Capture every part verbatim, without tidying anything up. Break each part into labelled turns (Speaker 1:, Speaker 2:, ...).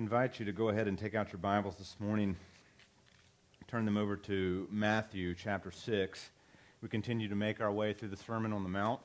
Speaker 1: invite you to go ahead and take out your Bibles this morning. Turn them over to Matthew chapter six. We continue to make our way through the Sermon on the Mount.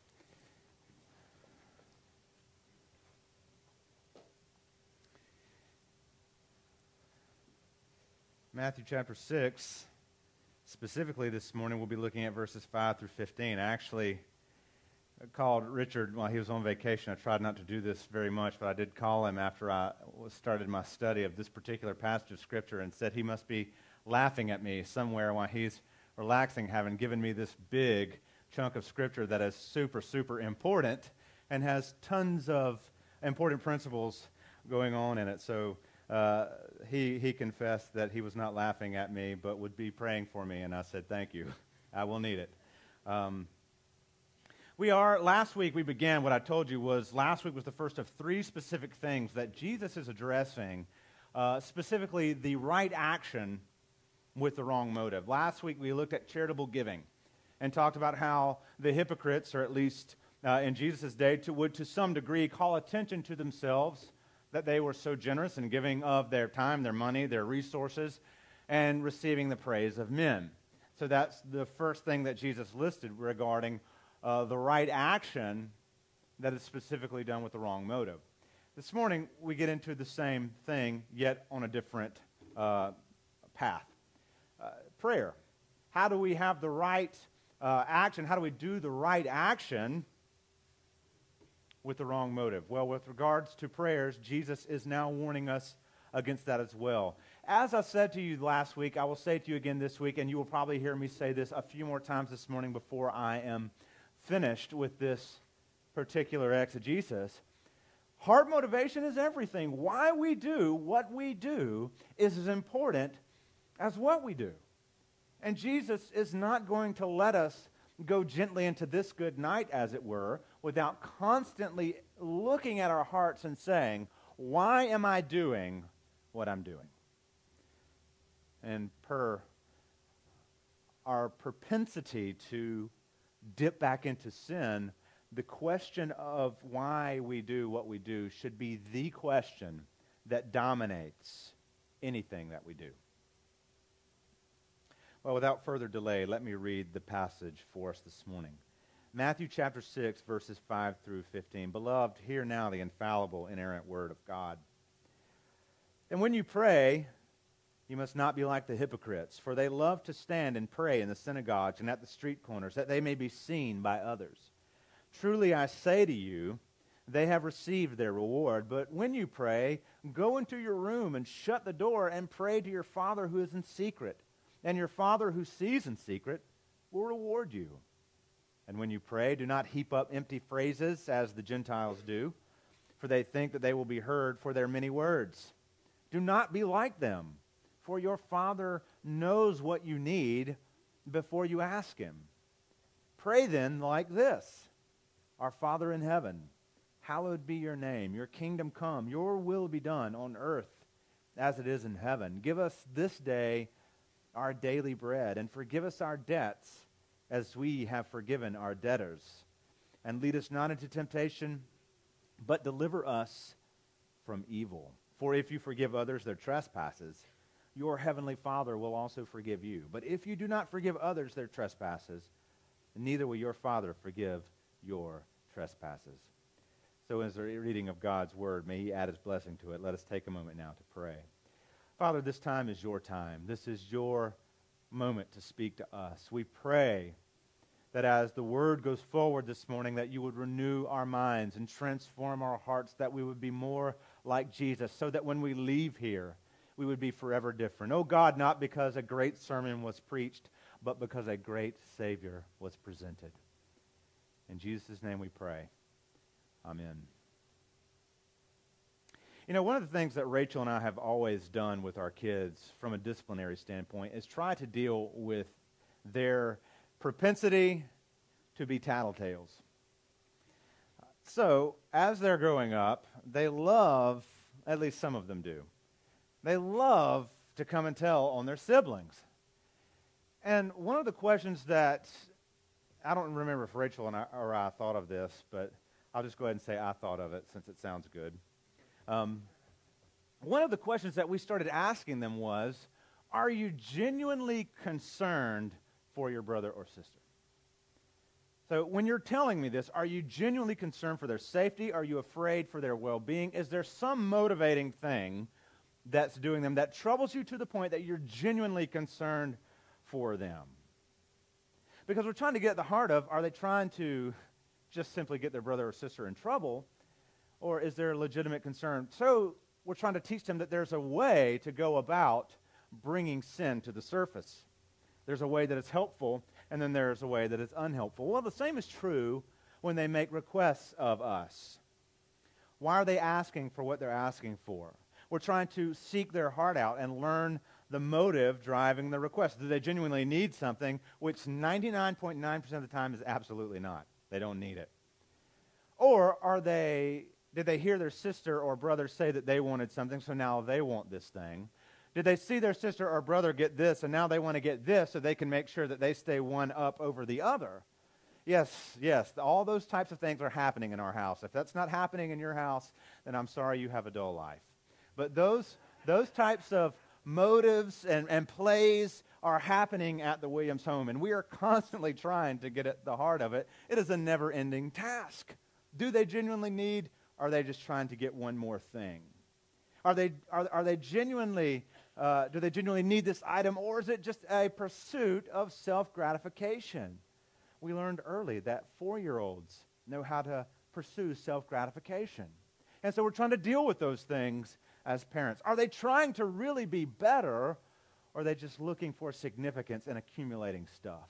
Speaker 1: Matthew chapter six, specifically this morning, we'll be looking at verses five through fifteen. I actually called Richard while he was on vacation. I tried not to do this very much, but I did call him after I started my study of this particular passage of Scripture and said he must be laughing at me somewhere while he's relaxing, having given me this big chunk of Scripture that is super, super important and has tons of important principles going on in it. So uh, he, he confessed that he was not laughing at me, but would be praying for me, and I said, thank you. I will need it. Um, We are, last week we began, what I told you was, last week was the first of three specific things that Jesus is addressing, uh, specifically the right action with the wrong motive. Last week we looked at charitable giving and talked about how the hypocrites, or at least uh, in Jesus' day, to, would to some degree call attention to themselves that they were so generous in giving of their time, their money, their resources, and receiving the praise of men. So that's the first thing that Jesus listed regarding Uh, the right action that is specifically done with the wrong motive. This morning, we get into the same thing, yet on a different uh, path. Uh, prayer. How do we have the right uh, action? How do we do the right action with the wrong motive? Well, with regards to prayers, Jesus is now warning us against that as well. As I said to you last week, I will say to you again this week, and you will probably hear me say this a few more times this morning before I am finished with this particular exegesis. Heart motivation is everything. Why we do what we do is as important as what we do. And Jesus is not going to let us go gently into this good night, as it were, without constantly looking at our hearts and saying, why am I doing what I'm doing? And per our propensity to dip back into sin, the question of why we do what we do should be the question that dominates anything that we do. Well, without further delay, let me read the passage for us this morning. Matthew chapter six, verses five through fifteen. Beloved, hear now the infallible, inerrant word of God. And when you pray, you must not be like the hypocrites, for they love to stand and pray in the synagogues and at the street corners, that they may be seen by others. Truly I say to you, they have received their reward. But when you pray, go into your room and shut the door and pray to your Father who is in secret. And your Father who sees in secret will reward you. And when you pray, do not heap up empty phrases as the Gentiles do, for they think that they will be heard for their many words. Do not be like them, for your Father knows what you need before you ask Him. Pray then like this: Our Father in heaven, hallowed be your name. Your kingdom come. Your will be done on earth as it is in heaven. Give us this day our daily bread, and forgive us our debts as we have forgiven our debtors. And lead us not into temptation, but deliver us from evil. For if you forgive others their trespasses, your heavenly Father will also forgive you. But if you do not forgive others their trespasses, neither will your Father forgive your trespasses. So as a reading of God's word, may He add His blessing to it. Let us take a moment now to pray. Father, this time is your time. This is your moment to speak to us. We pray that as the word goes forward this morning, that you would renew our minds and transform our hearts, that we would be more like Jesus, so that when we leave here, we would be forever different. Oh God, not because a great sermon was preached, but because a great Savior was presented. In Jesus' name we pray. Amen. You know, one of the things that Rachel and I have always done with our kids from a disciplinary standpoint is try to deal with their propensity to be tattletales. So, as they're growing up, they love, at least some of them do, they love to come and tell on their siblings. And one of the questions that, I don't remember if Rachel and I, or I thought of this, but I'll just go ahead and say I thought of it since it sounds good. Um, one of the questions that we started asking them was, are you genuinely concerned for your brother or sister? So when you're telling me this, are you genuinely concerned for their safety? Are you afraid for their well-being? Is there some motivating thing that's doing them that troubles you to the point that you're genuinely concerned for them? Because we're trying to get at the heart of, are they trying to just simply get their brother or sister in trouble, or is there a legitimate concern? So we're trying to teach them that there's a way to go about bringing sin to the surface. There's a way that is helpful, and then there's a way that is unhelpful. Well, the same is true when they make requests of us. Why are they asking for what they're asking for? We're trying to seek their heart out and learn the motive driving the request. Do they genuinely need something, which ninety-nine point nine percent of the time is absolutely not. They don't need it. Or are they, did they hear their sister or brother say that they wanted something, so now they want this thing? Did they see their sister or brother get this, and now they want to get this so they can make sure that they stay one up over the other? Yes, yes, all those types of things are happening in our house. If that's not happening in your house, then I'm sorry you have a dull life. But those, those types of motives and, and plays are happening at the Williams home, and we are constantly trying to get at the heart of it. It is a never-ending task. Do they genuinely need, or are they just trying to get one more thing? Are they, are, are they genuinely... Uh, do they genuinely need this item, or is it just a pursuit of self-gratification? We learned early that four-year-olds know how to pursue self-gratification. And so we're trying to deal with those things as parents. Are they trying to really be better, or are they just looking for significance and accumulating stuff?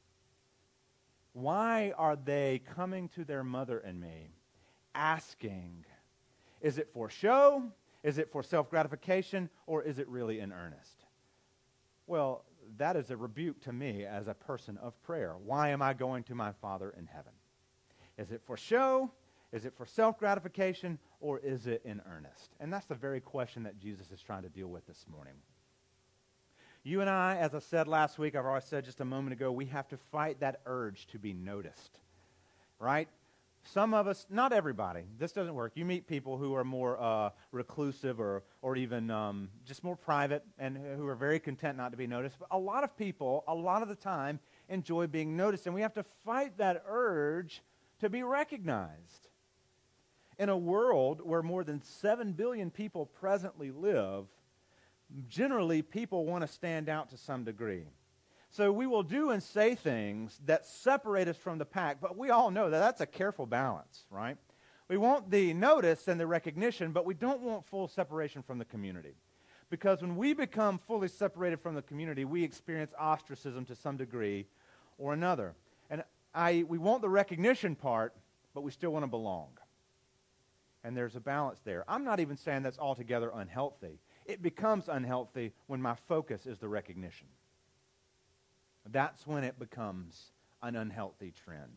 Speaker 1: Why are they coming to their mother and me asking? Is it for show? Is it for self-gratification, or is it really in earnest? Well, that is a rebuke to me as a person of prayer. Why am I going to my Father in heaven? Is it for show? Is it for self-gratification, or is it in earnest? And that's the very question that Jesus is trying to deal with this morning. You and I, as I said last week, I've already said just a moment ago, we have to fight that urge to be noticed, right? Some of us, not everybody, this doesn't work. You meet people who are more uh, reclusive or, or even um, just more private and who are very content not to be noticed. But a lot of people, a lot of the time, enjoy being noticed, and we have to fight that urge to be recognized. In a world where more than seven billion people presently live, generally people want to stand out to some degree. So we will do and say things that separate us from the pack, but we all know that that's a careful balance, right? We want the notice and the recognition, but we don't want full separation from the community. Because when we become fully separated from the community, we experience ostracism to some degree or another. And I, we want the recognition part, but we still want to belong. And there's a balance there. I'm not even saying that's altogether unhealthy. It becomes unhealthy when my focus is the recognition. That's when it becomes an unhealthy trend.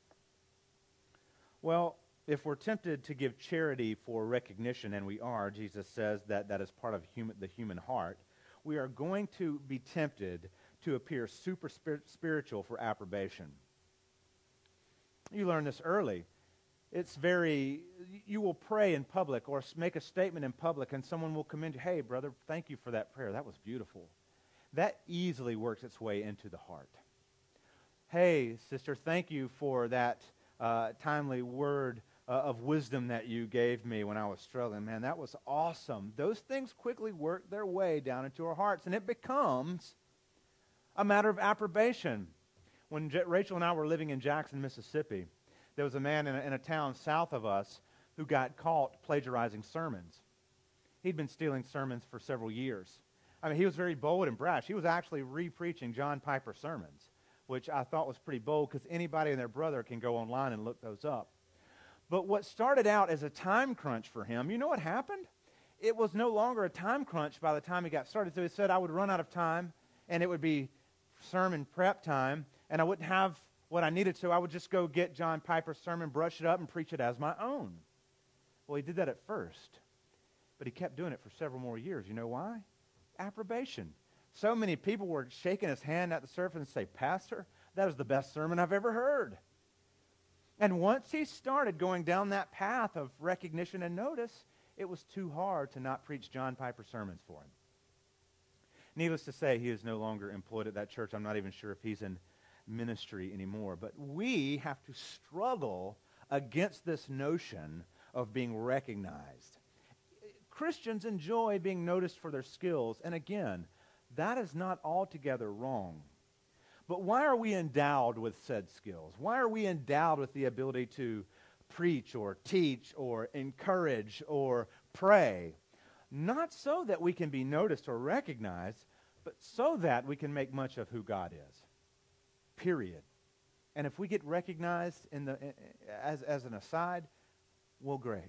Speaker 1: Well, if we're tempted to give charity for recognition, and we are, Jesus says that that is part of human, the human heart, we are going to be tempted to appear super spir- spiritual for approbation. You learn this early. It's very, you will pray in public or make a statement in public, and someone will commend you, hey, brother, thank you for that prayer. That was beautiful. That easily works its way into the heart. Hey, sister, thank you for that uh, timely word uh, of wisdom that you gave me when I was struggling. Man, that was awesome. Those things quickly work their way down into our hearts, and it becomes a matter of approbation. When J- Rachel and I were living in Jackson, Mississippi, there was a man in a, in a town south of us who got caught plagiarizing sermons. He'd been stealing sermons for several years. I mean, he was very bold and brash. He was actually re-preaching John Piper sermons, which I thought was pretty bold because anybody and their brother can go online and look those up. But what started out as a time crunch for him, you know what happened? It was no longer a time crunch by the time he got started. So he said I would run out of time, and it would be sermon prep time, and I wouldn't have what I needed, so I would just go get John Piper's sermon, brush it up, and preach it as my own. Well, he did that at first, but he kept doing it for several more years. You know why? Approbation. So many people were shaking his hand at the surface and say, Pastor, that is the best sermon I've ever heard. And once he started going down that path of recognition and notice, it was too hard to not preach John Piper sermons for him. Needless to say, he is no longer employed at that church. I'm not even sure if he's in ministry anymore. But we have to struggle against this notion of being recognized. Christians enjoy being noticed for their skills, and again, that is not altogether wrong. But why are we endowed with said skills? Why are we endowed with the ability to preach or teach or encourage or pray? Not so that we can be noticed or recognized, but so that we can make much of who God is. Period. And if we get recognized in the as, as an aside, well, great.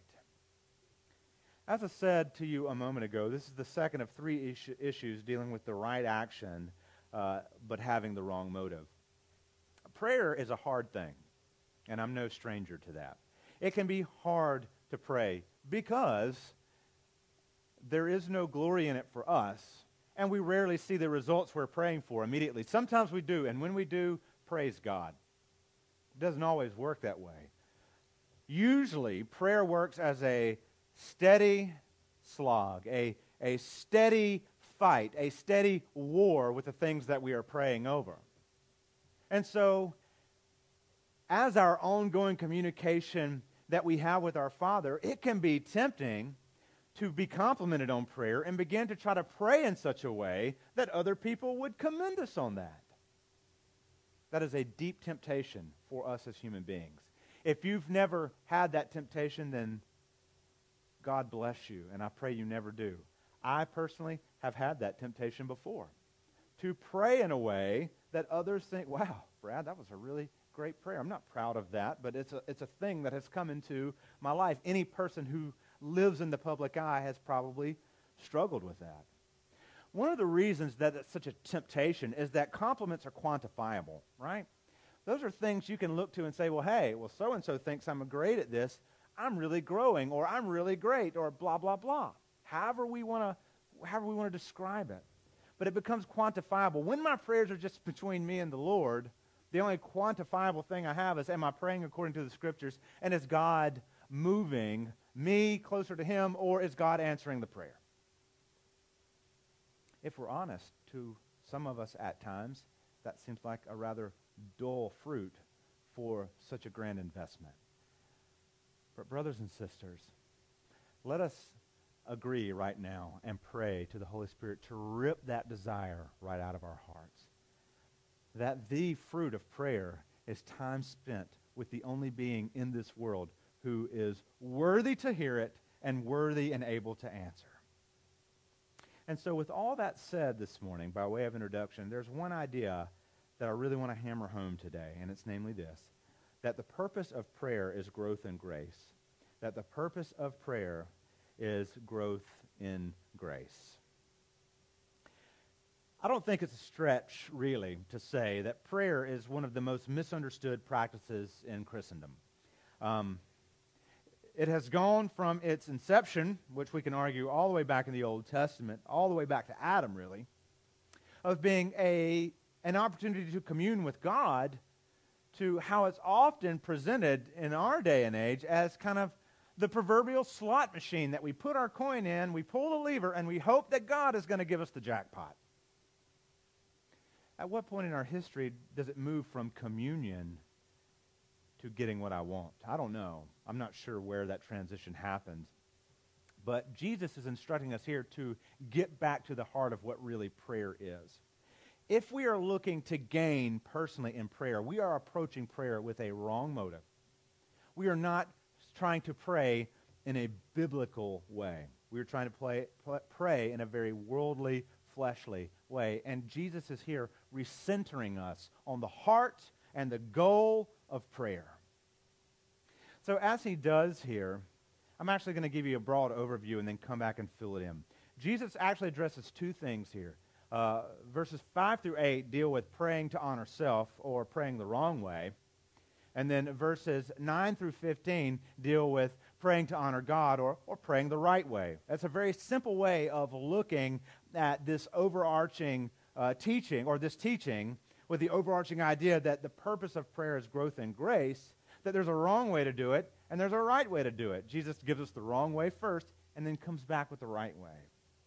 Speaker 1: As I said to you a moment ago, this is the second of three issue, issues dealing with the right action, uh, but having the wrong motive. Prayer is a hard thing, and I'm no stranger to that. It can be hard to pray because there is no glory in it for us, and we rarely see the results we're praying for immediately. Sometimes we do, and when we do, praise God. It doesn't always work that way. Usually, prayer works as a steady slog, a, a steady fight, a steady war with the things that we are praying over. And so, as our ongoing communication that we have with our Father, it can be tempting to be complimented on prayer and begin to try to pray in such a way that other people would commend us on that. That is a deep temptation for us as human beings. If you've never had that temptation, then God bless you, and I pray you never do. I personally have had that temptation before, to pray in a way that others think, wow, Brad, that was a really great prayer. I'm not proud of that, but it's a, it's a thing that has come into my life. Any person who lives in the public eye has probably struggled with that. One of the reasons that it's such a temptation is that compliments are quantifiable, right? Those are things you can look to and say, well, hey, well, so-and-so thinks I'm great at this. I'm really growing, or I'm really great, or blah, blah, blah. However we want to, however we want to describe it. But it becomes quantifiable. When my prayers are just between me and the Lord, the only quantifiable thing I have is, am I praying according to the Scriptures, and is God moving me closer to Him, or is God answering the prayer? If we're honest, to some of us at times, that seems like a rather dull fruit for such a grand investment. But brothers and sisters, let us agree right now and pray to the Holy Spirit to rip that desire right out of our hearts. That the fruit of prayer is time spent with the only being in this world who is worthy to hear it and worthy and able to answer. And so with all that said this morning, by way of introduction, there's one idea that I really want to hammer home today, and it's namely this, that the purpose of prayer is growth in grace. That the purpose of prayer is growth in grace. I don't think it's a stretch, really, to say that prayer is one of the most misunderstood practices in Christendom. Um, it has gone from its inception, which we can argue all the way back in the Old Testament, all the way back to Adam, really, of being a an opportunity to commune with God, to how it's often presented in our day and age as kind of the proverbial slot machine that we put our coin in, we pull the lever, and we hope that God is going to give us the jackpot. At what point in our history does it move from communion to getting what I want? I don't know. I'm not sure where that transition happens. But Jesus is instructing us here to get back to the heart of what really prayer is. If we are looking to gain personally in prayer, we are approaching prayer with a wrong motive. We are not trying to pray in a biblical way. We are trying to play, play, pray in a very worldly, fleshly way. And Jesus is here recentering us on the heart and the goal of prayer. So as he does here, I'm actually going to give you a broad overview and then come back and fill it in. Jesus actually addresses two things here. Uh, verses five through eight deal with praying to honor self, or praying the wrong way. And then verses nine through fifteen deal with praying to honor God, or, or praying the right way. That's a very simple way of looking at this overarching uh, teaching, or this teaching, with the overarching idea that the purpose of prayer is growth in grace, that there's a wrong way to do it, and there's a right way to do it. Jesus gives us the wrong way first. and then comes back with the right way.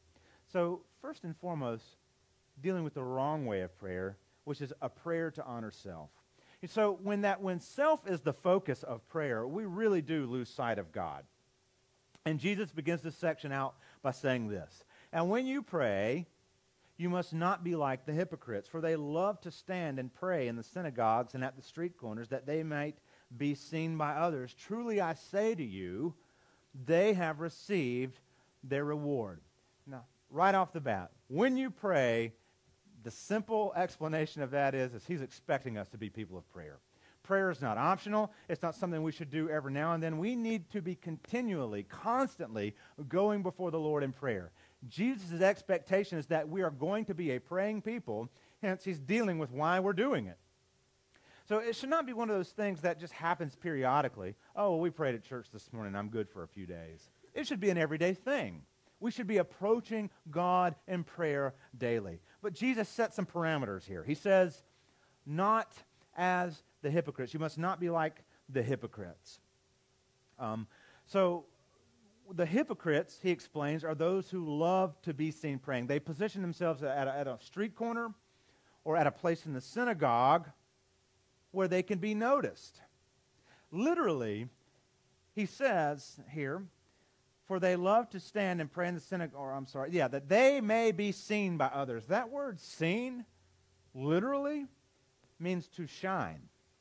Speaker 1: So first and foremost, dealing with the wrong way of prayer, which is a prayer to honor self. And so when that when self is the focus of prayer, we really do lose sight of God. And Jesus begins this section out by saying this, "And when you pray, you must not be like the hypocrites, for they love to stand and pray in the synagogues and at the street corners, that they might be seen by others. Truly I say to you, they have received their reward." Now, right off the bat, when you pray, the simple explanation of that is, is he's expecting us to be people of prayer. Prayer is not optional. It's not something we should do every now and then. We need to be continually, constantly going before the Lord in prayer. Jesus' expectation is that we are going to be a praying people, hence he's dealing with why we're doing it. So it should not be one of those things that just happens periodically. Oh, well, we prayed at church this morning, I'm good for a few days. It should be an everyday thing. We should be approaching God in prayer daily. But Jesus set some parameters here. He says, not as the hypocrites. You must not be like the hypocrites. Um, so the hypocrites, he explains, are those who love to be seen praying. They position themselves at a, at a street corner or at a place in the synagogue where they can be noticed. Literally, he says here, for they love to stand and pray in the synagogue, or I'm sorry, yeah, that they may be seen by others. That word seen, literally, means to shine.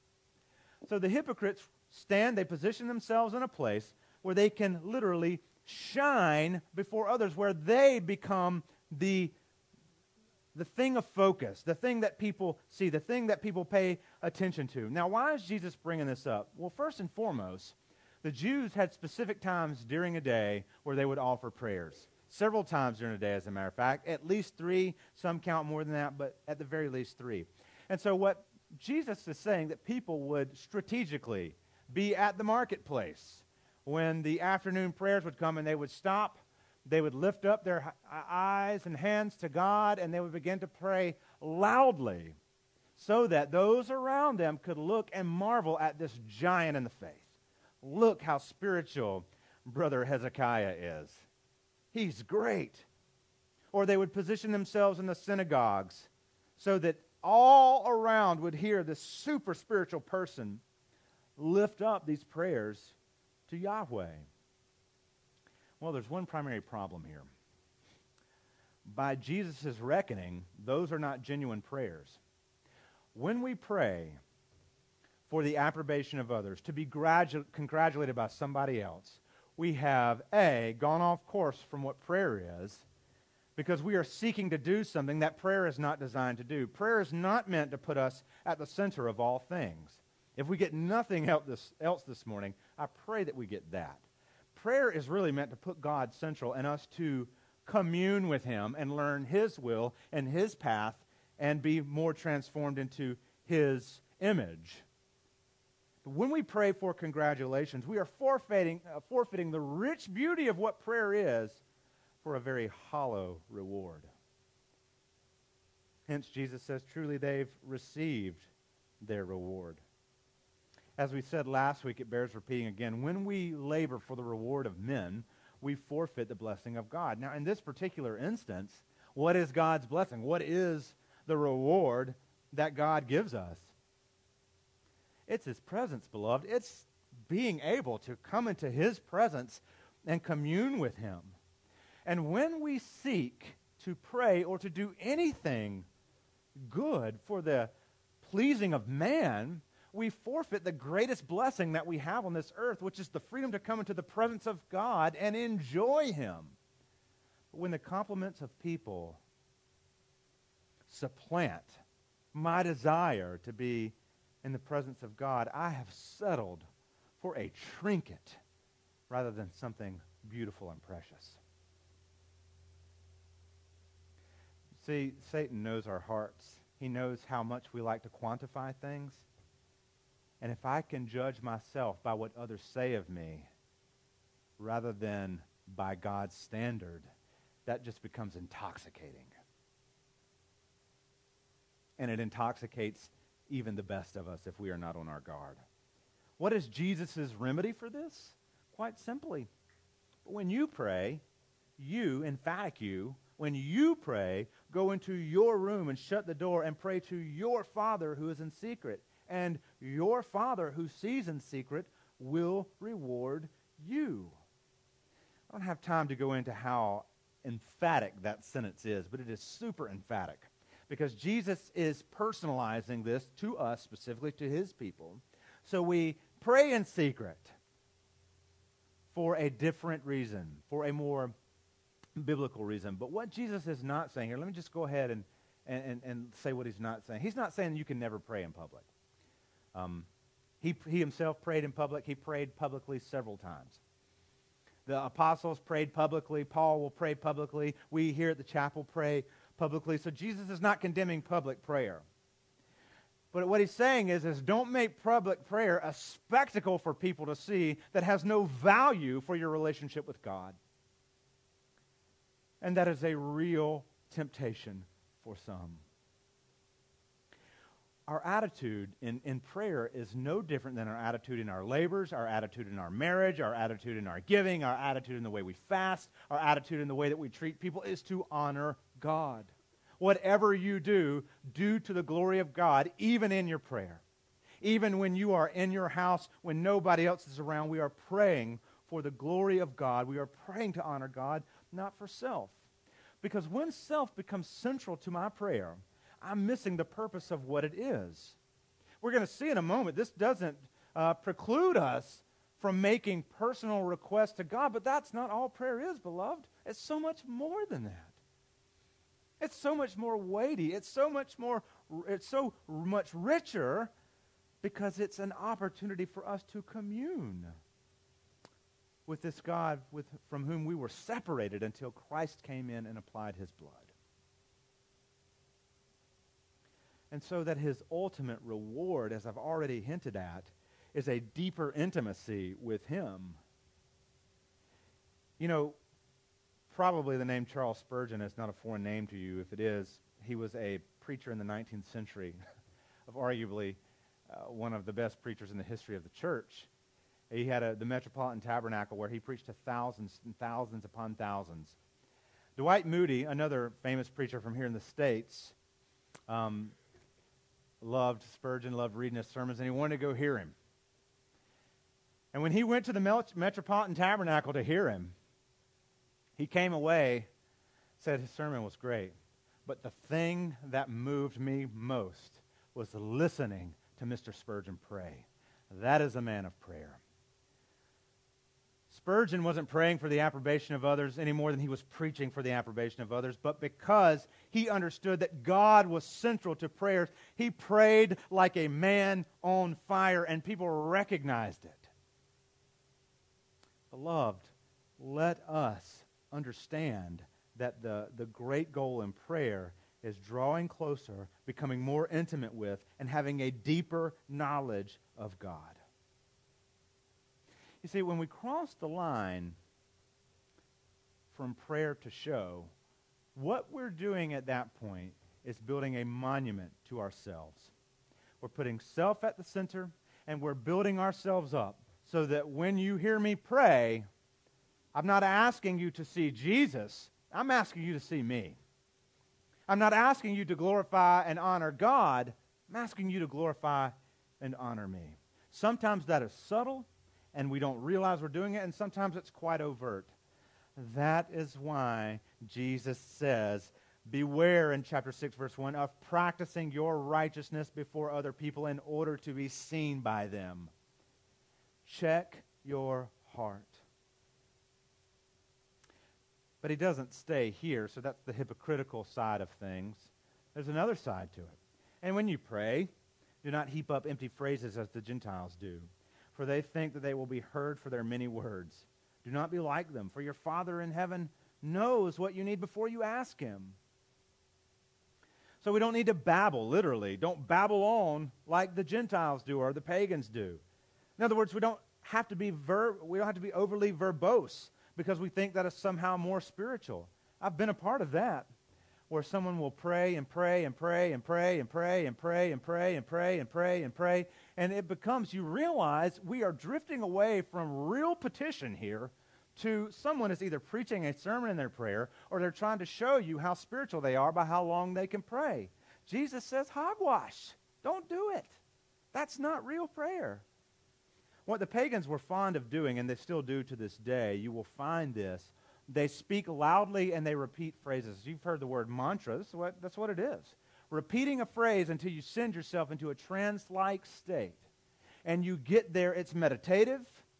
Speaker 1: So the hypocrites stand, they position themselves in a place where they can literally shine before others, where they become the, the thing of focus, the thing that people see, the thing that people pay attention to. Now, why is Jesus bringing this up? Well, first and foremost, the Jews had specific times during a day where they would offer prayers. Several times during a day, as a matter of fact. At least three. Some count more than that, but at the very least three. And so what Jesus is saying, that people would strategically be at the marketplace when the afternoon prayers would come, and they would stop. They would lift up their eyes and hands to God, and they would begin to pray loudly so that those around them could look and marvel at this giant in the faith. Look how spiritual Brother Hezekiah is. He's great. Or they would position themselves in the synagogues so that all around would hear this super spiritual person lift up these prayers to Yahweh. Well, there's one primary problem here. By Jesus' reckoning, those are not genuine prayers. When we pray for the approbation of others, to be gradu- congratulated by somebody else, we have, A, gone off course from what prayer is, because we are seeking to do something that prayer is not designed to do. Prayer is not meant to put us at the center of all things. If we get nothing else this morning, I pray that we get that. Prayer is really meant to put God central and us to commune with Him and learn His will and His path and be more transformed into His image. When we pray for congratulations, we are forfeiting, uh, forfeiting the rich beauty of what prayer is for a very hollow reward. Hence, Jesus says, truly they've received their reward. As we said last week, it bears repeating again, when we labor for the reward of men, we forfeit the blessing of God. Now, in this particular instance, what is God's blessing? What is the reward that God gives us? It's His presence, beloved. It's being able to come into His presence and commune with Him. And when we seek to pray or to do anything good for the pleasing of man, we forfeit the greatest blessing that we have on this earth, which is the freedom to come into the presence of God and enjoy Him. But when the compliments of people supplant my desire to be in the presence of God, I have settled for a trinket rather than something beautiful and precious. See, Satan knows our hearts. He knows how much we like to quantify things. And if I can judge myself by what others say of me rather than by God's standard, that just becomes intoxicating. And it intoxicates even the best of us if we are not on our guard. What is Jesus' remedy for this? Quite simply, when you pray, you, emphatic you, when you pray, go into your room and shut the door and pray to your Father who is in secret. And your Father who sees in secret will reward you. I don't have time to go into how emphatic that sentence is, but it is super emphatic because Jesus is personalizing this to us, specifically to his people. So we pray in secret for a different reason, for a more biblical reason. But what Jesus is not saying here, let me just go ahead and, and, and say what he's not saying. He's not saying you can never pray in public. Um, he, he himself prayed in public. He prayed publicly several times. The apostles prayed publicly. Paul will pray publicly. We here at the chapel pray publicly. So Jesus is not condemning public prayer. But what he's saying is, is don't make public prayer a spectacle for people to see that has no value for your relationship with God. And that is a real temptation for some. Our attitude in, in prayer is no different than our attitude in our labors, our attitude in our marriage, our attitude in our giving, our attitude in the way we fast, our attitude in the way that we treat people is to honor God. Whatever you do, do to the glory of God, even in your prayer. Even when you are in your house, when nobody else is around, we are praying for the glory of God. We are praying to honor God, not for self. Because when self becomes central to my prayer, I'm missing the purpose of what it is. We're going to see in a moment, this doesn't uh, preclude us from making personal requests to God, but that's not all prayer is, beloved. It's so much more than that. It's so much more weighty. It's so much more, it's so much richer because it's an opportunity for us to commune with this God with, from whom we were separated until Christ came in and applied his blood. And so that his ultimate reward, as I've already hinted at, is a deeper intimacy with him. You know, probably the name Charles Spurgeon is not a foreign name to you. If it is, he was a preacher in the nineteenth century of arguably uh, one of the best preachers in the history of the church. He had a, the Metropolitan Tabernacle where he preached to thousands and thousands upon thousands. Dwight Moody, another famous preacher from here in the States, um, loved Spurgeon, loved reading his sermons, and he wanted to go hear him. And when he went to the Metropolitan Tabernacle to hear him, he came away, said his sermon was great, but the thing that moved me most was listening to Mister Spurgeon pray. That is a man of prayer. Spurgeon wasn't praying for the approbation of others any more than he was preaching for the approbation of others, but because he understood that God was central to prayers, he prayed like a man on fire, and people recognized it. Beloved, let us understand that the, the great goal in prayer is drawing closer, becoming more intimate with, and having a deeper knowledge of God. You see, when we cross the line from prayer to show, what we're doing at that point is building a monument to ourselves. We're putting self at the center, and we're building ourselves up so that when you hear me pray, I'm not asking you to see Jesus. I'm asking you to see me. I'm not asking you to glorify and honor God. I'm asking you to glorify and honor me. Sometimes that is subtle, and we don't realize we're doing it, and sometimes it's quite overt. That is why Jesus says, beware in chapter six, verse one, of practicing your righteousness before other people in order to be seen by them. Check your heart. But he doesn't stay here, so that's the hypocritical side of things. There's another side to it. And when you pray, do not heap up empty phrases as the Gentiles do, for they think that they will be heard for their many words. Do not be like them, for your Father in heaven knows what you need before you ask him. So we don't need to babble, literally. Don't babble on like the Gentiles do or the pagans do. In other words, we don't have to be ver- we don't have to be overly verbose because we think that is somehow more spiritual. I've been a part of that, where someone will pray and pray and pray and pray and pray and pray and pray and pray and pray and pray, and it becomes, you realize we are drifting away from real petition here to someone is either preaching a sermon in their prayer or they're trying to show you how spiritual they are by how long they can pray. Jesus says, hogwash. Don't do it. That's not real prayer. What the pagans were fond of doing, and they still do to this day, you will find this. They speak loudly and they repeat phrases. You've heard the word mantra. That's what, that's what it is. Repeating a phrase until you send yourself into a trance-like state. And you get there, it's meditative,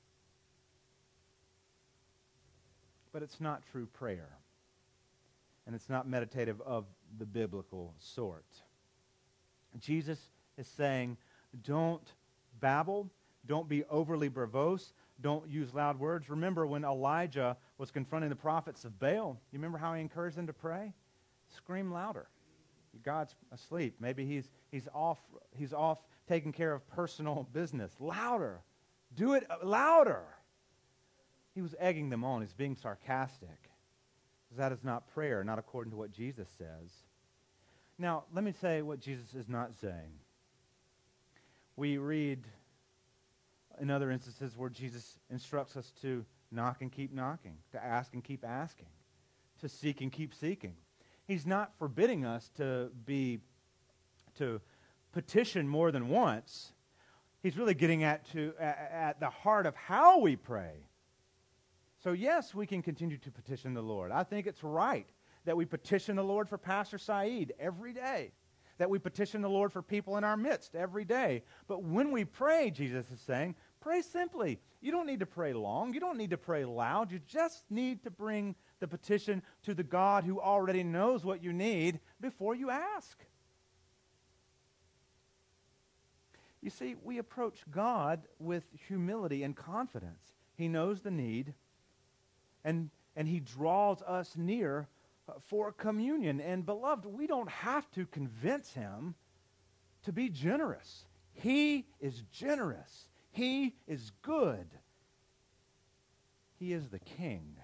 Speaker 1: but it's not true prayer. And it's not meditative of the biblical sort. Jesus is saying, don't babble. Don't be overly verbose. Don't use loud words. Remember when Elijah was confronting the prophets of Baal, you remember how he encouraged them to pray? Scream louder. God's asleep. Maybe he's he's off he's off taking care of personal business. Louder. Do it louder. He was egging them on. He's being sarcastic. That is not prayer, not according to what Jesus says. Now, let me say what Jesus is not saying. We read in other instances where Jesus instructs us to knock and keep knocking, to ask and keep asking, to seek and keep seeking. He's not forbidding us to be, to petition more than once. He's really getting at, to, at, at the heart of how we pray. So yes, we can continue to petition the Lord. I think it's right that we petition the Lord for Pastor Saeed every day, that we petition the Lord for people in our midst every day. But when we pray, Jesus is saying, pray simply. You don't need to pray long. You don't need to pray loud. You just need to bring the petition to the God who already knows what you need before you ask. You see, we approach God with humility and confidence. He knows the need, and, and He draws us near for communion. And beloved, we don't have to convince Him to be generous. He is generous. He is good. He is the King.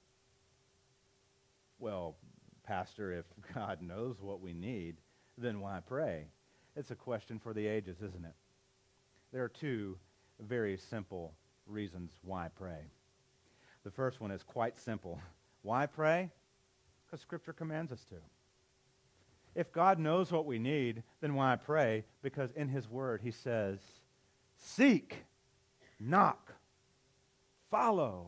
Speaker 1: Well, Pastor, if God knows what we need, then why pray? It's a question for the ages, isn't it? There are two very simple reasons why pray. The first one is quite simple. Why pray? Because Scripture commands us to. If God knows what we need, then why pray? Because in His Word He says, seek, knock, follow,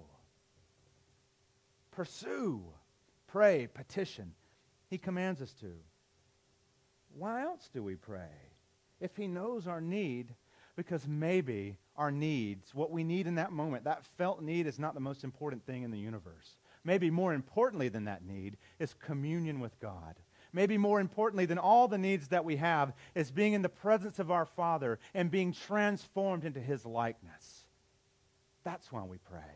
Speaker 1: pursue, pray, petition. He commands us to. Why else do we pray? If He knows our need, because maybe our needs, what we need in that moment, that felt need is not the most important thing in the universe. Maybe more importantly than that need is communion with God. Maybe more importantly than all the needs that we have is being in the presence of our Father and being transformed into His likeness. That's why we pray.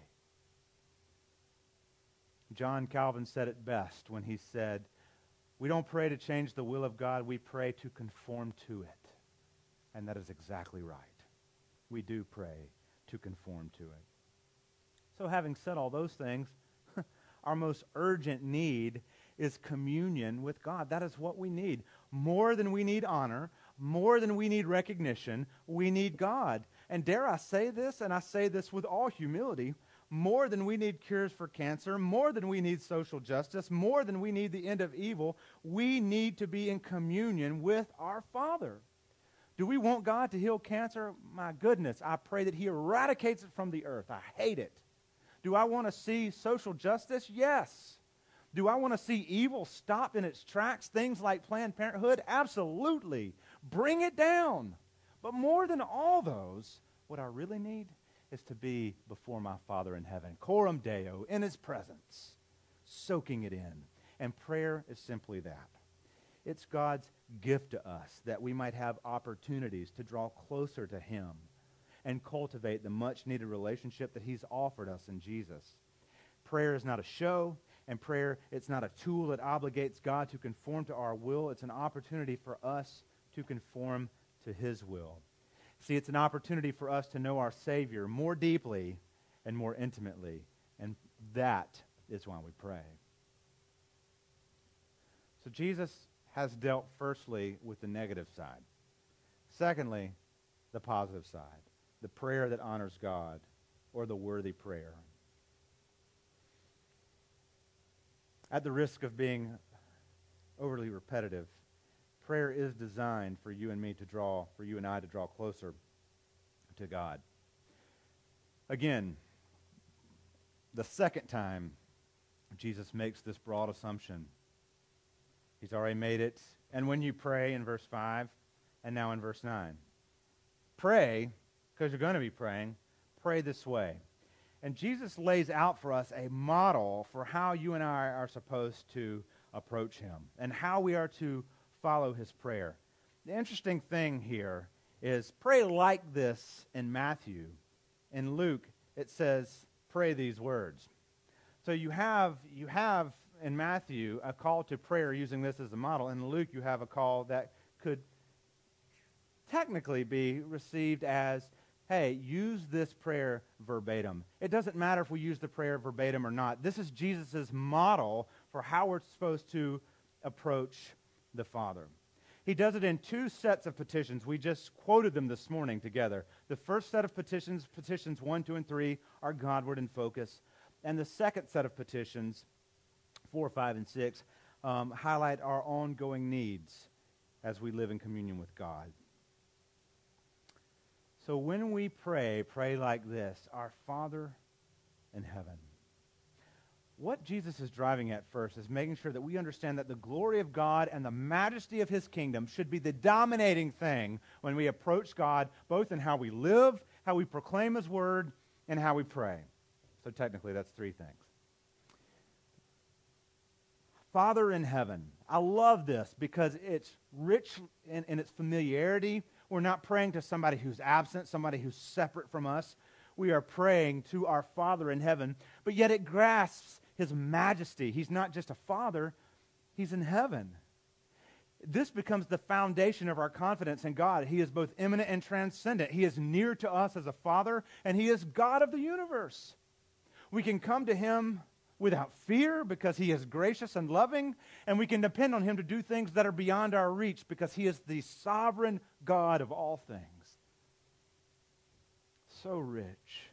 Speaker 1: John Calvin said it best when he said, we don't pray to change the will of God, we pray to conform to it. And that is exactly right. We do pray to conform to it. So having said all those things, our most urgent need is communion with God. That is what we need. More than we need honor, more than we need recognition, we need God. And dare I say this, and I say this with all humility, more than we need cures for cancer, more than we need social justice, more than we need the end of evil, we need to be in communion with our Father. Do we want God to heal cancer? My goodness, I pray that He eradicates it from the earth. I hate it. Do I want to see social justice? Yes. Do I want to see evil stopped in its tracks? Things like Planned Parenthood? Absolutely. Bring it down. But more than all those, what I really need is to be before my Father in heaven, coram Deo, in His presence, soaking it in. And prayer is simply that. It's God's gift to us that we might have opportunities to draw closer to Him and cultivate the much-needed relationship that He's offered us in Jesus. Prayer is not a show, and prayer, it's not a tool that obligates God to conform to our will. It's an opportunity for us to conform to His will. See, it's an opportunity for us to know our Savior more deeply and more intimately, and that is why we pray. So Jesus has dealt firstly with the negative side. Secondly, the positive side, the prayer that honors God, or the worthy prayer. At the risk of being overly repetitive, prayer is designed for you and me to draw, for you and I to draw closer to God. Again, the second time Jesus makes this broad assumption. He's already made it. And when you pray in verse five, and now in verse nine. Pray, because you're going to be praying, pray this way. And Jesus lays out for us a model for how you and I are supposed to approach him and how we are to follow his prayer. The interesting thing here is pray like this in Matthew. In Luke, it says, pray these words. So you have, you have in Matthew a call to prayer using this as a model. In Luke, you have a call that could technically be received as, hey, use this prayer verbatim. It doesn't matter if we use the prayer verbatim or not. This is Jesus' model for how we're supposed to approach the Father. He does it in two sets of petitions. We just quoted them this morning together. The first set of petitions, petitions one, two, and three, are Godward in focus. And the second set of petitions, four, five, and six, um, highlight our ongoing needs as we live in communion with God. So when we pray, pray like this, Our Father in heaven. What Jesus is driving at first is making sure that we understand that the glory of God and the majesty of his kingdom should be the dominating thing when we approach God, both in how we live, how we proclaim his word, and how we pray. So technically, that's three things. Father in heaven. I love this because it's rich in, in its familiarity. We're not praying to somebody who's absent, somebody who's separate from us. We are praying to our Father in heaven, but yet it grasps his majesty. He's not just a father, he's in heaven. This becomes the foundation of our confidence in God. He is both immanent and transcendent. He is near to us as a father, and he is God of the universe. We can come to him without fear because he is gracious and loving, and we can depend on him to do things that are beyond our reach because he is the sovereign God of all things. So rich.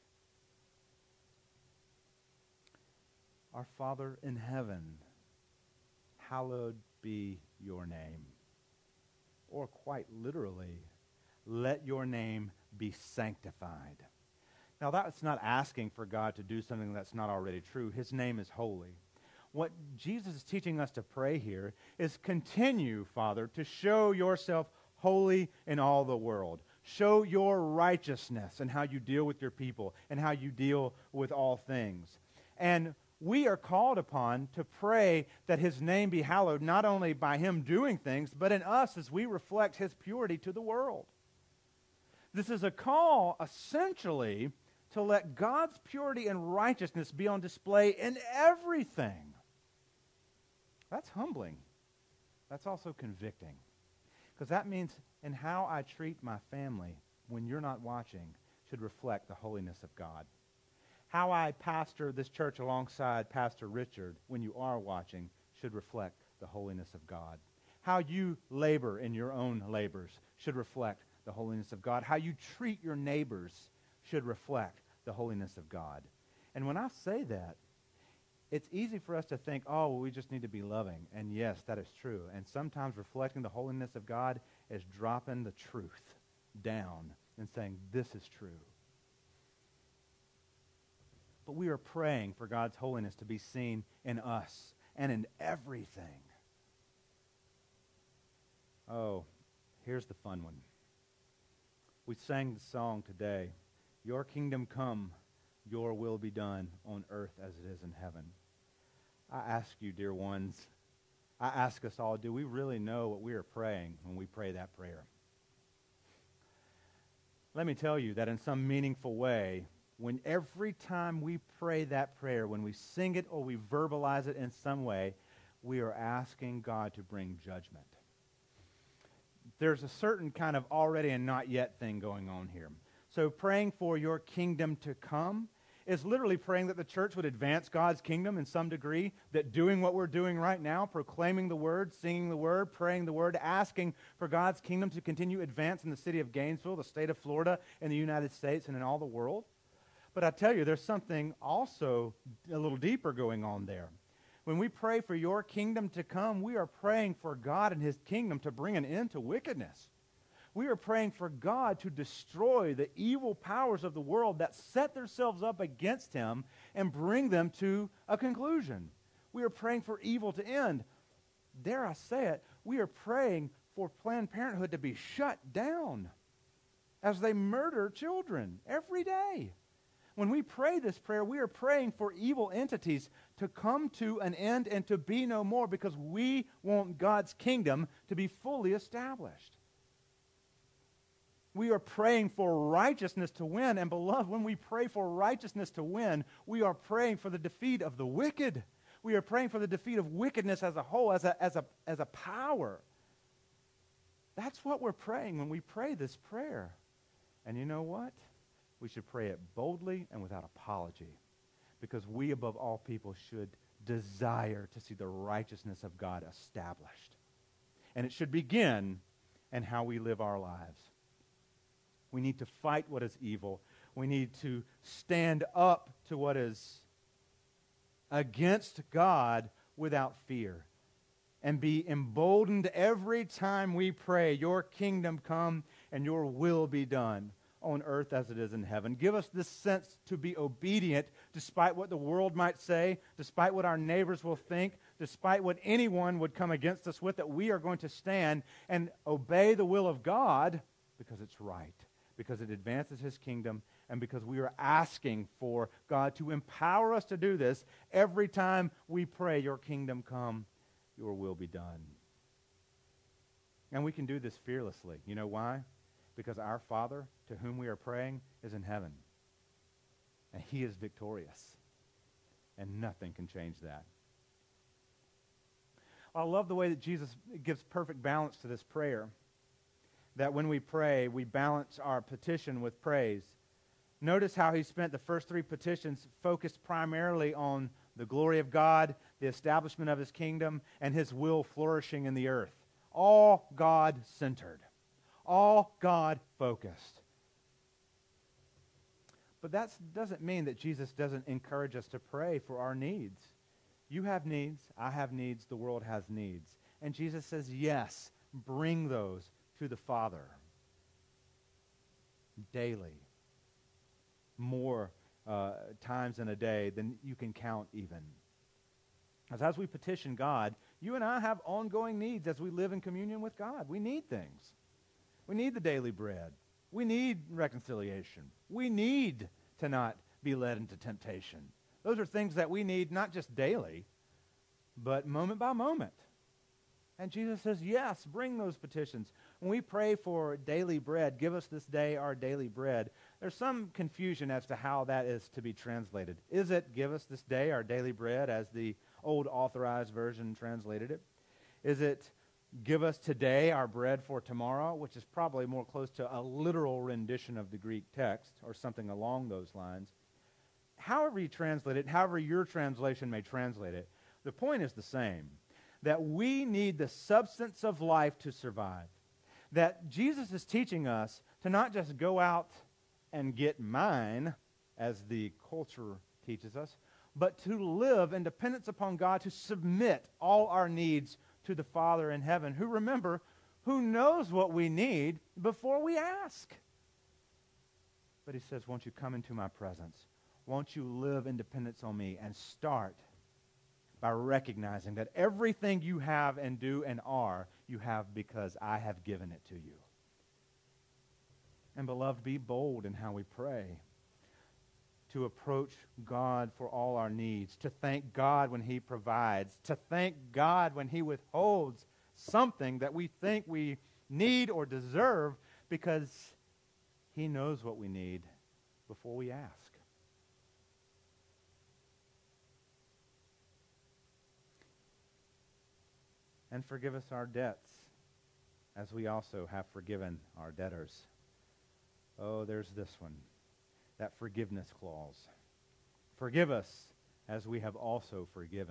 Speaker 1: Our Father in heaven, hallowed be your name. Or quite literally, let your name be sanctified. Now that's not asking for God to do something that's not already true. His name is holy. What Jesus is teaching us to pray here is continue, Father, to show yourself holy in all the world. Show your righteousness in how you deal with your people and how you deal with all things. And we are called upon to pray that his name be hallowed, not only by him doing things, but in us as we reflect his purity to the world. This is a call, essentially, to let God's purity and righteousness be on display in everything. That's humbling. That's also convicting. Because that means in how I treat my family when you're not watching should reflect the holiness of God. How I pastor this church alongside Pastor Richard when you are watching should reflect the holiness of God. How you labor in your own labors should reflect the holiness of God. How you treat your neighbors should reflect the holiness of God. And when I say that, it's easy for us to think, oh, well, we just need to be loving. And yes, that is true. And sometimes reflecting the holiness of God is dropping the truth down and saying, this is true. But we are praying for God's holiness to be seen in us and in everything. Oh, here's the fun one. We sang the song today, Your kingdom come, your will be done on earth as it is in heaven. I ask you, dear ones, I ask us all, do we really know what we are praying when we pray that prayer? Let me tell you that in some meaningful way, when every time we pray that prayer, when we sing it or we verbalize it in some way, we are asking God to bring judgment. There's a certain kind of already and not yet thing going on here. So praying for your kingdom to come is literally praying that the church would advance God's kingdom in some degree, that doing what we're doing right now, proclaiming the word, singing the word, praying the word, asking for God's kingdom to continue advance in the city of Gainesville, the state of Florida, in the United States, and in all the world. But I tell you, there's something also a little deeper going on there. When we pray for your kingdom to come, we are praying for God and his kingdom to bring an end to wickedness. We are praying for God to destroy the evil powers of the world that set themselves up against him and bring them to a conclusion. We are praying for evil to end. Dare I say it, we are praying for Planned Parenthood to be shut down as they murder children every day. When we pray this prayer, we are praying for evil entities to come to an end and to be no more, because we want God's kingdom to be fully established. We are praying for righteousness to win, and beloved, when we pray for righteousness to win, we are praying for the defeat of the wicked. We are praying for the defeat of wickedness as a whole, as a, as a, as a power. That's what we're praying when we pray this prayer. And you know what? We should pray it boldly and without apology, because we, above all people, should desire to see the righteousness of God established. And it should begin in how we live our lives. We need to fight what is evil. We need to stand up to what is against God without fear, and be emboldened every time we pray, your kingdom come and your will be done on earth as it is in heaven. Give us this sense to be obedient despite what the world might say, despite what our neighbors will think, despite what anyone would come against us with, that we are going to stand and obey the will of God because it's right, because it advances his kingdom, and because we are asking for God to empower us to do this every time we pray, your kingdom come, your will be done. And we can do this fearlessly. You know why? Because our Father, to whom we are praying, is in heaven. And he is victorious. And nothing can change that. I love the way that Jesus gives perfect balance to this prayer. That when we pray, we balance our petition with praise. Notice how he spent the first three petitions focused primarily on the glory of God, the establishment of his kingdom, and his will flourishing in the earth. All God-centered. All God-focused. But that doesn't mean that Jesus doesn't encourage us to pray for our needs. You have needs, I have needs, the world has needs. And Jesus says, yes, bring those to the Father daily. More uh, times in a day than you can count even. As, as we petition God, you and I have ongoing needs as we live in communion with God. We need things. We need the daily bread. We need reconciliation. We need to not be led into temptation. Those are things that we need not just daily, but moment by moment. And Jesus says, yes, bring those petitions. When we pray for daily bread, give us this day our daily bread, there's some confusion as to how that is to be translated. Is it, give us this day our daily bread, as the old Authorized Version translated it? Is it, give us today our bread for tomorrow, which is probably more close to a literal rendition of the Greek text, or something along those lines? However you translate it, however your translation may translate it, the point is the same. That we need the substance of life to survive. That Jesus is teaching us to not just go out and get mine, as the culture teaches us, but to live in dependence upon God, to submit all our needs to the Father in heaven, who, remember, who knows what we need before we ask. But he says, won't you come into my presence? Won't you live in dependence on me and start by recognizing that everything you have and do and are, you have because I have given it to you. And beloved, be bold in how we pray. To approach God for all our needs. To thank God when he provides. To thank God when he withholds something that we think we need or deserve, because he knows what we need before we ask. And forgive us our debts, as we also have forgiven our debtors. Oh, there's this one, that forgiveness clause. Forgive us as we have also forgiven.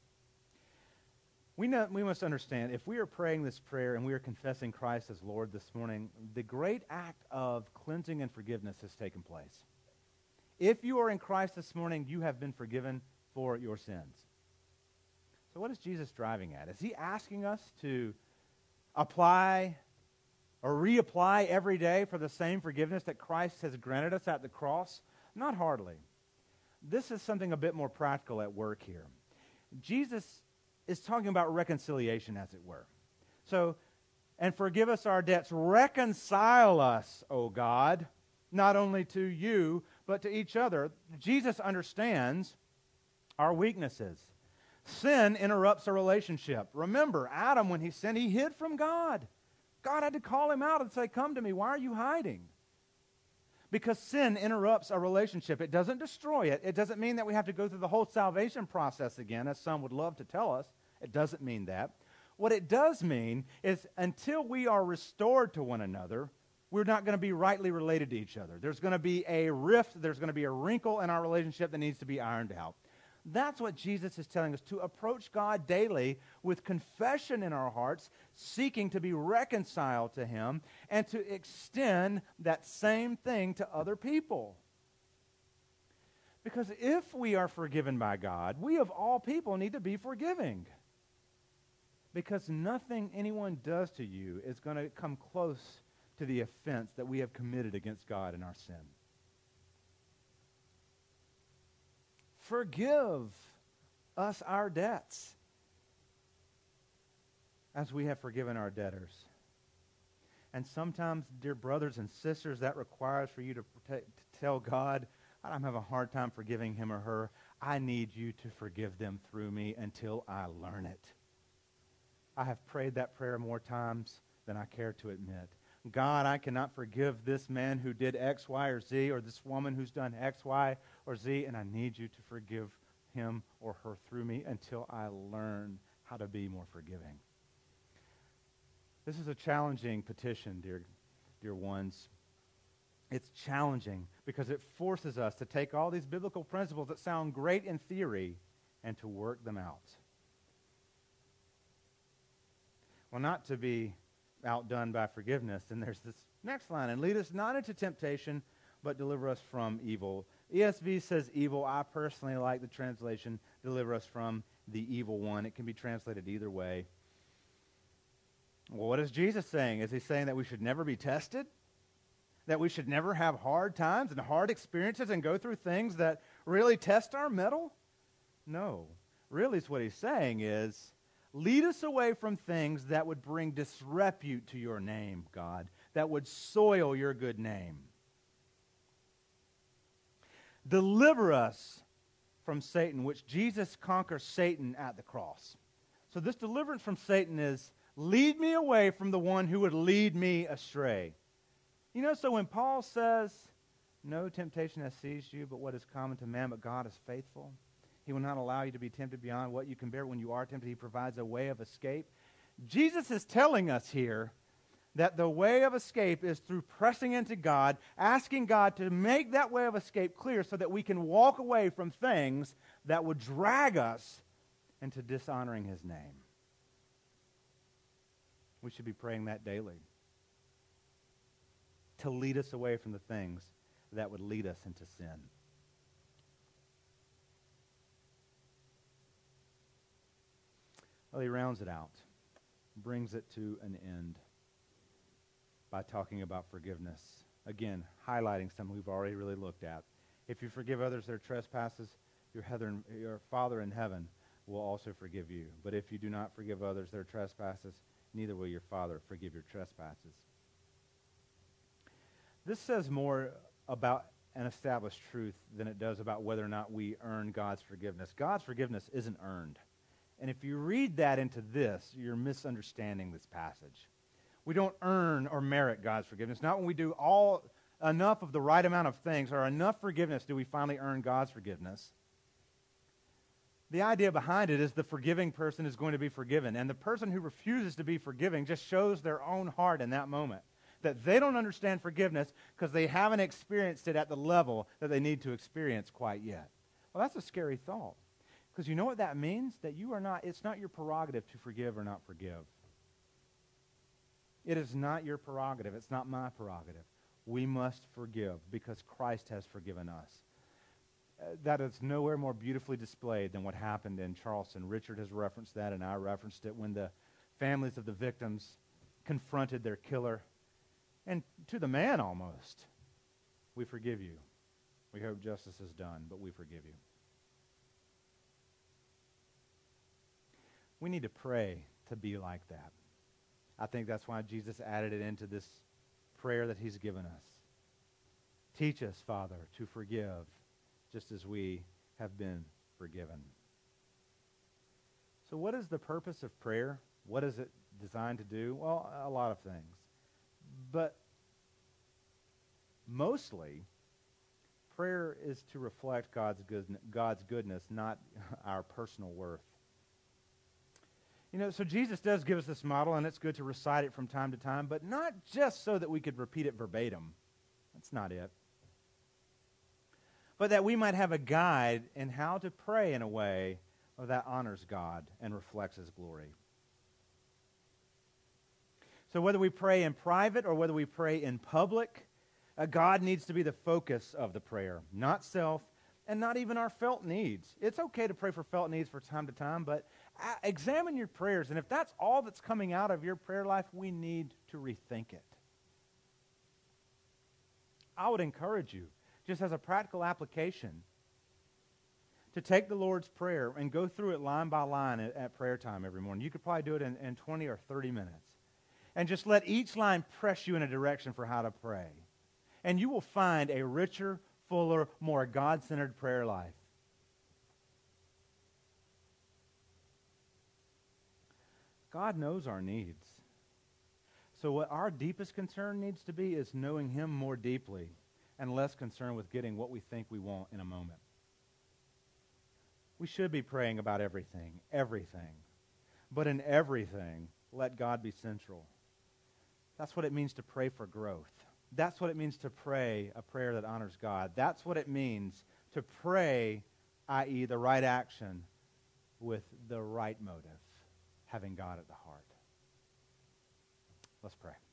Speaker 1: We know, we must understand, if we are praying this prayer and we are confessing Christ as Lord this morning, the great act of cleansing and forgiveness has taken place. If you are in Christ this morning, you have been forgiven for your sins. So what is Jesus driving at? Is he asking us to apply or reapply every day for the same forgiveness that Christ has granted us at the cross? Not hardly. This is something a bit more practical at work here. Jesus is talking about reconciliation, as it were. So, and forgive us our debts. Reconcile us, O God, not only to you, but to each other. Jesus understands our weaknesses. Sin interrupts a relationship. Remember, Adam, when he sinned, he hid from God. God had to call him out and say, come to me. Why are you hiding? Because sin interrupts a relationship. It doesn't destroy it. It doesn't mean that we have to go through the whole salvation process again, as some would love to tell us. It doesn't mean that. What it does mean is until we are restored to one another, we're not going to be rightly related to each other. There's going to be a rift. There's going to be a wrinkle in our relationship that needs to be ironed out. That's what Jesus is telling us, to approach God daily with confession in our hearts, seeking to be reconciled to him, and to extend that same thing to other people. Because if we are forgiven by God, we of all people need to be forgiving. Because nothing anyone does to you is going to come close to the offense that we have committed against God in our sin. Forgive us our debts as we have forgiven our debtors. And sometimes, dear brothers and sisters, that requires for you to, protect, to tell God, I'm having a hard time forgiving him or her. I need you to forgive them through me until I learn it. I have prayed that prayer more times than I care to admit. God, I cannot forgive this man who did X, Y, or Z, or this woman who's done X, Y, or Z, and I need you to forgive him or her through me until I learn how to be more forgiving. This is a challenging petition, dear, dear ones. It's challenging because it forces us to take all these biblical principles that sound great in theory and to work them out. Well, not to be outdone by forgiveness. And there's this next line, and lead us not into temptation, but deliver us from evil. E S V says evil. I personally like the translation, deliver us from the evil one. It can be translated either way. Well, what is Jesus saying? Is he saying that we should never be tested? That we should never have hard times and hard experiences and go through things that really test our mettle? No. Really, what he's saying is, lead us away from things that would bring disrepute to your name, God, that would soil your good name. Deliver us from Satan, which Jesus conquers Satan at the cross. So this deliverance from Satan is, lead me away from the one who would lead me astray. You know, so when Paul says, no temptation has seized you, but what is common to man, but God is faithful. He will not allow you to be tempted beyond what you can bear. When you are tempted, he provides a way of escape. Jesus is telling us here that the way of escape is through pressing into God, asking God to make that way of escape clear so that we can walk away from things that would drag us into dishonoring his name. We should be praying that daily, to lead us away from the things that would lead us into sin. Well, he rounds it out, brings it to an end by talking about forgiveness. Again, highlighting something we've already really looked at. If you forgive others their trespasses, your, heather, your Father in heaven will also forgive you. But if you do not forgive others their trespasses, neither will your Father forgive your trespasses. This says more about an established truth than it does about whether or not we earn God's forgiveness. God's forgiveness isn't earned. And if you read that into this, you're misunderstanding this passage. We don't earn or merit God's forgiveness. Not when we do all enough of the right amount of things or enough forgiveness do we finally earn God's forgiveness. The idea behind it is the forgiving person is going to be forgiven. And the person who refuses to be forgiving just shows their own heart in that moment. That they don't understand forgiveness because they haven't experienced it at the level that they need to experience quite yet. Well, that's a scary thought. Because you know what that means? That you are not, it's not your prerogative to forgive or not forgive. It is not your prerogative. It's not my prerogative. We must forgive because Christ has forgiven us. uh, that is nowhere more beautifully displayed than what happened in Charleston. Richard has referenced that, and I referenced it when the families of the victims confronted their killer. And to the man almost, we forgive you. We hope justice is done, but we forgive you. We need to pray to be like that. I think that's why Jesus added it into this prayer that he's given us. Teach us, Father, to forgive just as we have been forgiven. So what is the purpose of prayer? What is it designed to do? Well, a lot of things. But mostly, prayer is to reflect God's good, God's goodness, not our personal worth. You know, so Jesus does give us this model, and it's good to recite it from time to time, but not just so that we could repeat it verbatim. That's not it. But that we might have a guide in how to pray in a way that honors God and reflects His glory. So whether we pray in private or whether we pray in public, uh, God needs to be the focus of the prayer, not self, and not even our felt needs. It's okay to pray for felt needs from time to time, but uh, examine your prayers, and if that's all that's coming out of your prayer life, we need to rethink it. I would encourage you, just as a practical application, to take the Lord's Prayer and go through it line by line at, at prayer time every morning. You could probably do it in, in twenty or thirty minutes. And just let each line press you in a direction for how to pray. And you will find a richer, fuller, more God-centered prayer life. God knows our needs. So what our deepest concern needs to be is knowing Him more deeply and less concerned with getting what we think we want in a moment. We should be praying about everything, everything. But in everything, let God be central. That's what it means to pray for growth. That's what it means to pray a prayer that honors God. That's what it means to pray, that is the right action with the right motive, having God at the heart. Let's pray.